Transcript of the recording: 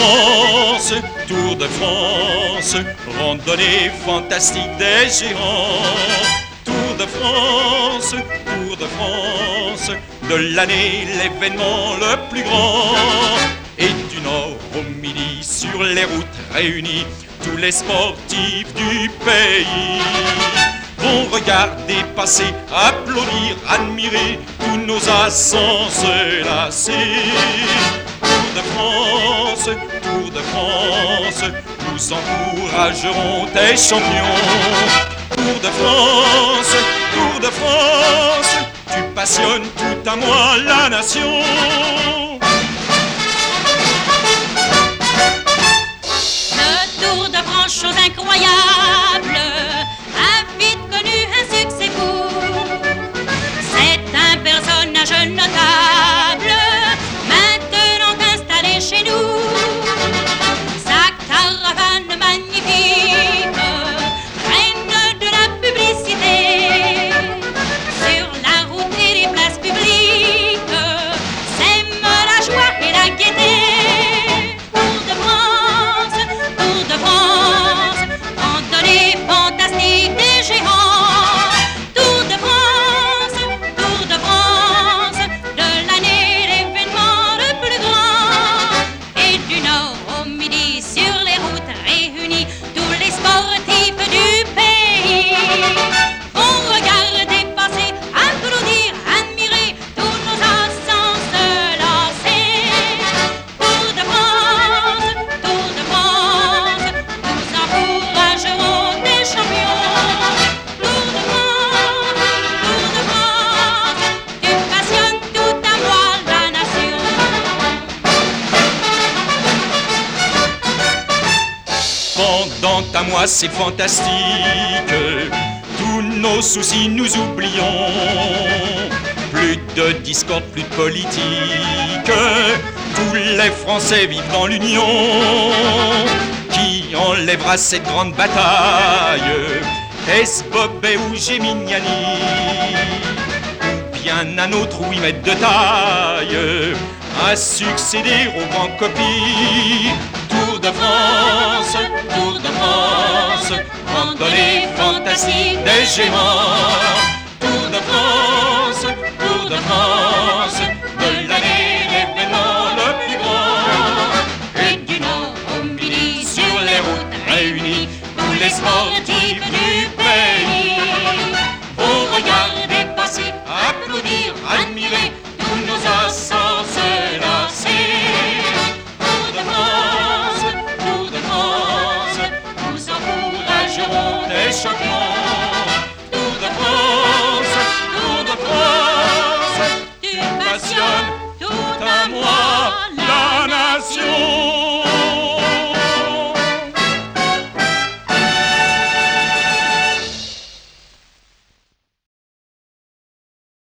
France, Tour de France, randonnée fantastique des géants. Tour de France, Tour de France, de l'année l'événement le plus grand. Et du nord au midi, sur les routes réunies, tous les sportifs du pays vont regarder passer, applaudir, admirer tous nos ascenses lacés. Tour de France, Tour de France, nous encouragerons tes champions. Tour de France, Tour de France, tu passionnes tout à moi la nation. Le Tour de France, chose incroyable, a vite connu un succès fou. C'est un personnage notable, maintenant installé chez nous. Sa caravane magnifique, reine de la publicité. Sur la route et les places publiques, sème la joie et la gaieté. Tour de France, Tour de France, randonnée fantastique des géants. Tour de France, Tour de France, de l'année l'événement le plus grand. Et du nord au midi, sur les routes réunies, tous les sportifs du pays vont regarder passer, applaudir, admirer tous nos ascenses lancés. Tour de France, Tour de France, nous encouragerons des champions. Tour de France, tu passionnes tout à moi la nation. Pendant un mois c'est fantastique, tous nos soucis nous oublions. Plus de discorde, plus de politique, tous les Français vivent dans l'union. Qui enlèvera cette grande bataille? Est-ce Bobet ou Géminiani? Ou bien un autre 8 mètres de taille à succéder aux grands copies? Tour de France, Tour de France, randonnée fantastique des géants. Tour de France, Tour de France, de l'année l'événement le plus grand. Et du nord au midi, sur les routes réunies, tous les sportifs du pays vont regarder passer, applaudir, admirer tous nos ascenses lancés. Tour de France, Tour de France, nous encouragerons des champions.